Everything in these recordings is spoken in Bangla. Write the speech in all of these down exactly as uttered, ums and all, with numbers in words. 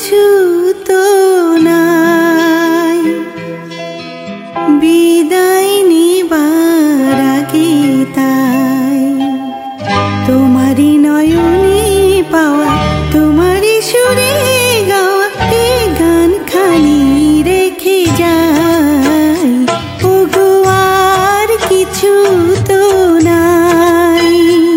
কিছু তো নাই। বিদায় নিবার আগে তাই তোমারই নয়নে পাওয়া, তোমারই সুরে গাওয়া এই গান খানি রেখে যাই। ওগো আর কিছু তো নাই।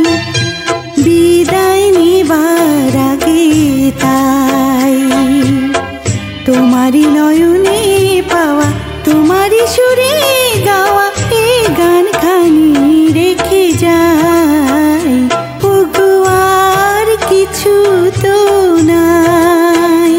বিদায় নিবার আগে তাই তোমারই নয়নে পাওয়া, তোমারই সুরে গাওয়া এই গান খানি রেখে যাই। ওগো আর কিছু তো নাই।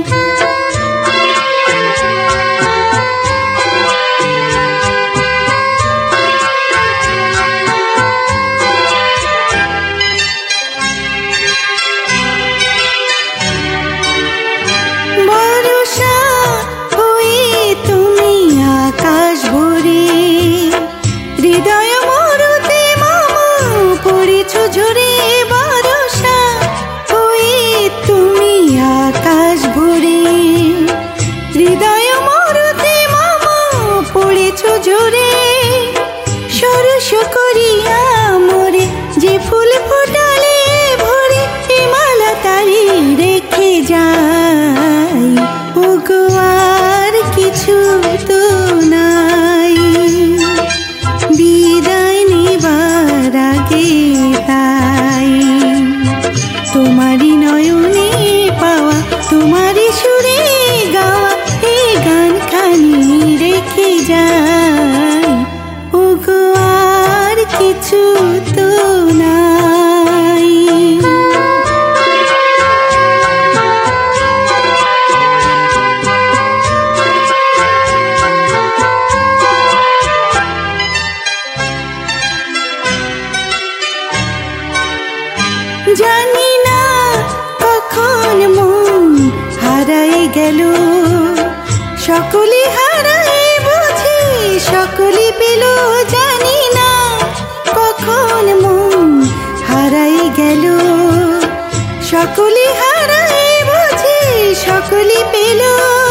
ভরসা হয়ে তুমি আকাশ ভরে, হৃদয় মরুতে মামা পড়েছ ঝরে। ভরসা হয়ে তুমি আকাশ ভরে, হৃদয় মরুতে মামা পড়েছ ঝরে। সরস করিয়া মোরে যে ফুল ফোটালে ভরে, এ মালা তারি রেখে যাই। ওগো আর কিছু তো নাই। বিদায় নিবার আগে তাই তোমারই নয়নে পাওয়া, তোমারই সুরে গাওয়া এই গান খানি রেখে যাই। ওগো আর কিছু তো নাই। জানি না কখন মন হারাই গেল, সকলে হারাই বুঝি সকলে পেল। জানি না কখন মন হারাই গেল, সকলে হারাই বুঝি সকলে পেল।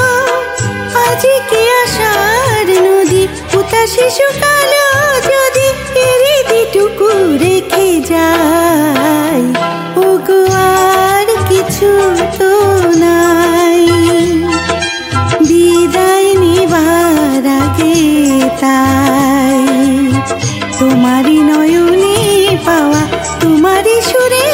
আজকে আশার নদী উতাসে শুকালো যদি, হৃদিটুকু রেখে যাই। ওগো আর কিছু তো নাই। বিদায় নিবার আগে তাই তোমারই নয়নে পাওয়া, তোমারই সুরে